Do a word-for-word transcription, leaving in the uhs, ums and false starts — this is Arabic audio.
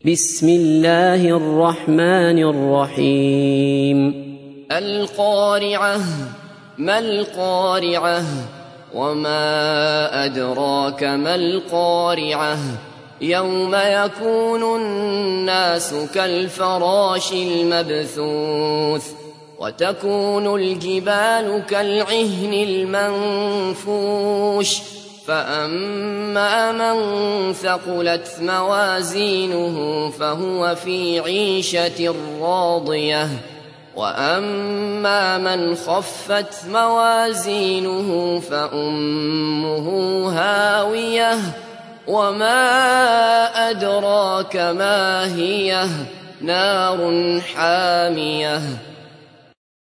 بسم الله الرحمن الرحيم. القارعة. ما القارعة؟ وما أدراك ما القارعة؟ يوم يكون الناس كالفراش المبثوث وتكون الجبال كالعهن المنفوش فأما من ثقلت موازينه فهو في عيشة راضية وأما من خفت موازينه فأمه هاوية وما أدراك ما هي نار حامية